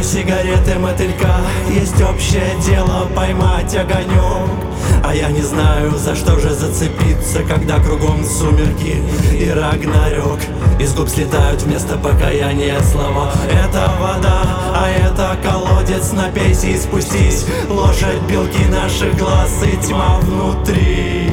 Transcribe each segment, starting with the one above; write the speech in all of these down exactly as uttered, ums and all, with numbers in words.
сигареты, мотылька. Есть общее дело поймать огонек. А я не знаю, за что же зацепиться, когда кругом сумерки и рагнарёк. Из губ слетают вместо покаяния слова. Это вода, а это колодец. Напейся и спустись, лошадь, белки наших глаз и тьма внутри.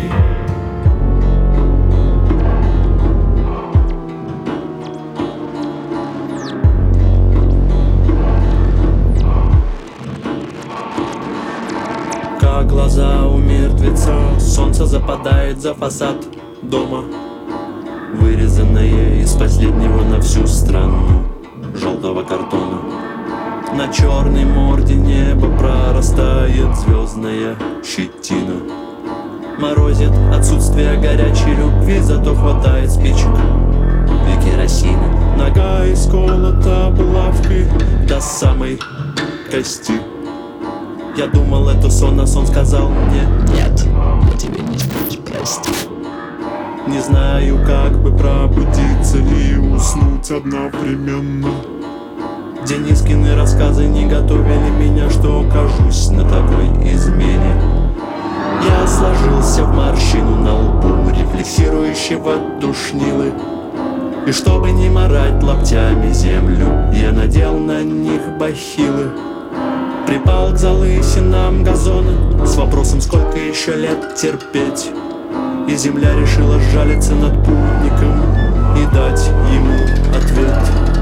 Как глаза у мертвеца, солнце западает за фасад дома, вырезанное из последнего на всю страну желтого картона. На черной морде неба прорастает звездная щетина. Морозит отсутствие горячей любви, зато хватает спичек и керосина. Нога исколота булавкой до самой кости. Я думал, это сон, а сон сказал мне: нет, тебе не спать, прости. Не знаю, как бы пробудиться и уснуть одновременно. Денискины рассказы не готовили меня, что окажусь на такой измене. Я сложился в морщину на лбу, рефлексирующего душнилы. И чтобы не марать локтями землю, я надел на них бахилы. Припал к залысинам газона с вопросом, сколько еще лет терпеть. И земля решила сжалиться над путником и дать ему ответ.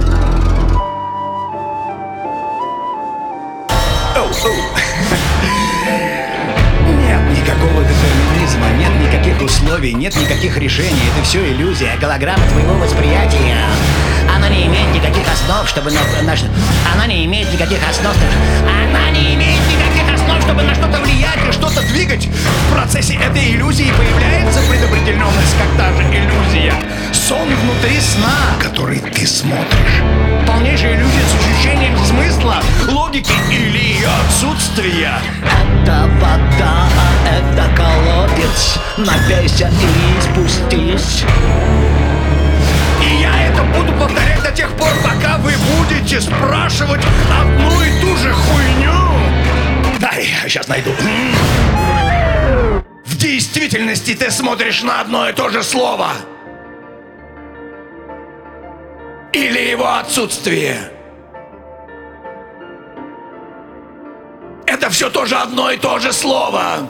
Нет никакого детерминизма, нет никаких условий, нет никаких решений. Это все иллюзия, голограмма твоего восприятия. Она не имеет никаких основ, чтобы на, на она не имеет никаких основ, она не имеет никаких основ, чтобы на что-то влиять и что-то двигать. В процессе этой иллюзии появляется предопределенность, как та же иллюзия. Сон внутри сна, который ты смотришь. Полнейшая иллюзия с ощущением смысла, логики или ее отсутствия. Это вода, а это колодец. Напейся и спустись. И я это буду повторять до тех пор, пока вы будете спрашивать одну и ту же хуйню. Дай, сейчас найду. В действительности ты смотришь на одно и то же слово. Или его отсутствие. Это все тоже одно и то же слово.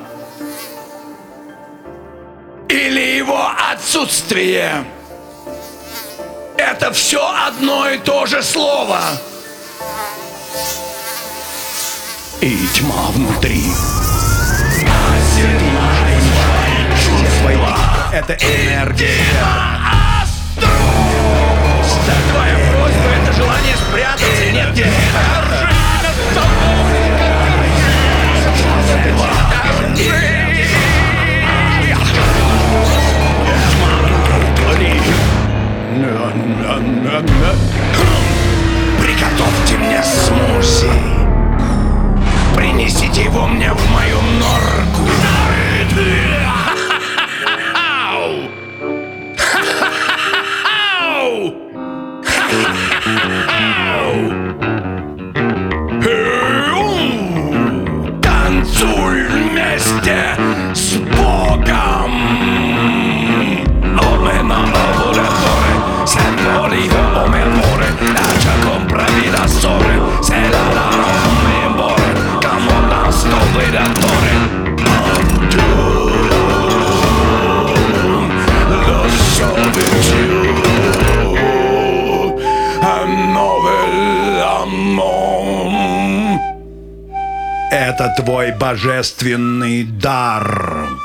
Или его отсутствие. Это все одно и то же слово. И тьма внутри. Чувства. Это энергия. Твоя просьба — это желание спрятаться. Нет, нет. Приготовьте мне смузи. Принесите его мне в мою норку. Танцуй вместе с Богом. Omena lavoratore, sempre o memore, lascia compravida sore, se la la memore, camona sto veratore. Lo so with you, a novel amor. Это твой божественный дар.